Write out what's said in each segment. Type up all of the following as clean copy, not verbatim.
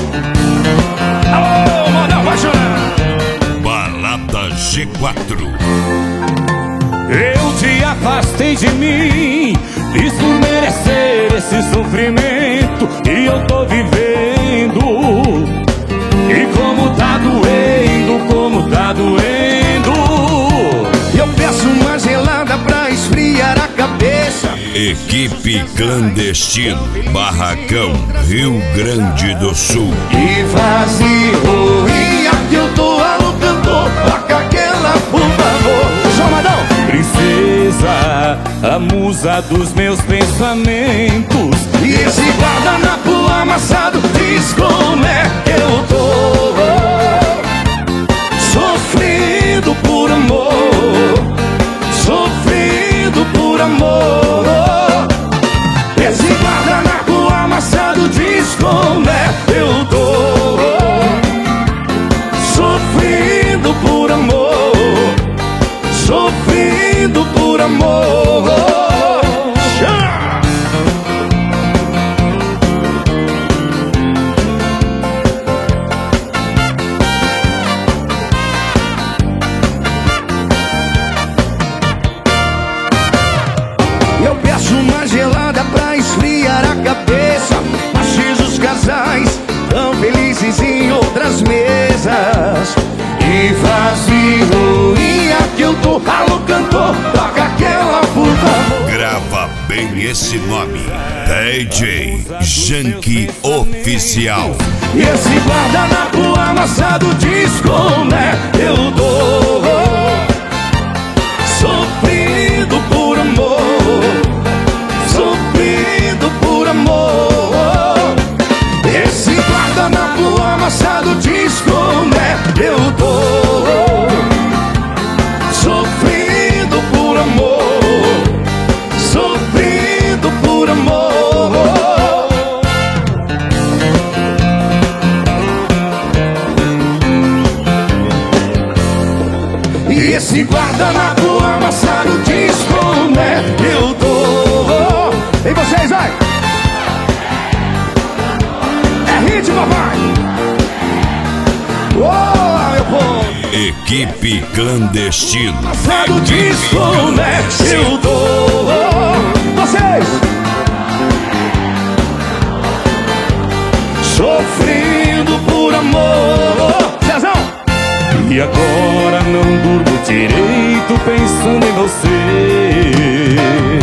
Alô, Modão, vai chorar. Balada G4. Eu te afastei de mim, fiz por merecer esse sofrimento que eu tô vivendo. E como tá doendo. Eu peço uma gelada pra esfriar a cabeça. Equipe Clandestino, Barracão, Rio Grande do Sul. E vazio, e aqui eu tô alô cantor, toca aquela, por favor. Jomadão! Princesa, a musa dos meus pensamentos. E esse guardanapo amassado diz como é que eu tô sofrendo por amor, sofrendo por amor. Esse guardanapo amassado diz como é que eu tô sofrendo por amor, sofrendo por amor. Eu peço uma gelada pra esfriar a cabeça. Achei os casais tão felizes em outras mesas. E vazio, e aqui eu tô, alô cantor, toca aquela, por favor. Grava bem esse nome, DJ Janky Oficial. E esse guardanapo amassado diz como é que eu tô sofrendo por amor, sofrendo por amor. Esse guardanapo amassado diz como é que eu tô sofrendo por amor, sofrendo por amor. E esse guardanapo amassado diz como é que eu tô. E vocês, vai! É ritmo, papai! Oh, meu povo! Equipe Clandestino. Amassado diz como é que eu tô. Vocês! Sofrendo por amor. Cezão! E agora não durmo direito pensando em você.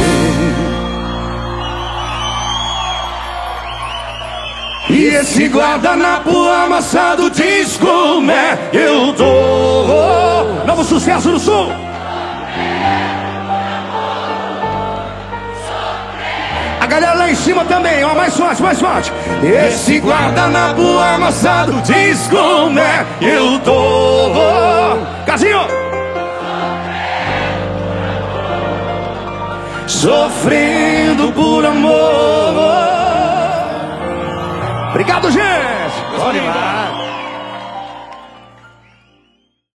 E esse guardanapo amassado diz como é que eu tô. Novo sucesso do Sul. A galera lá em cima também, ó, mais forte, mais forte. Esse guardanapo amassado diz como é que eu tô. Casinho! Sofrendo por amor. Obrigado, gente! Bom demais!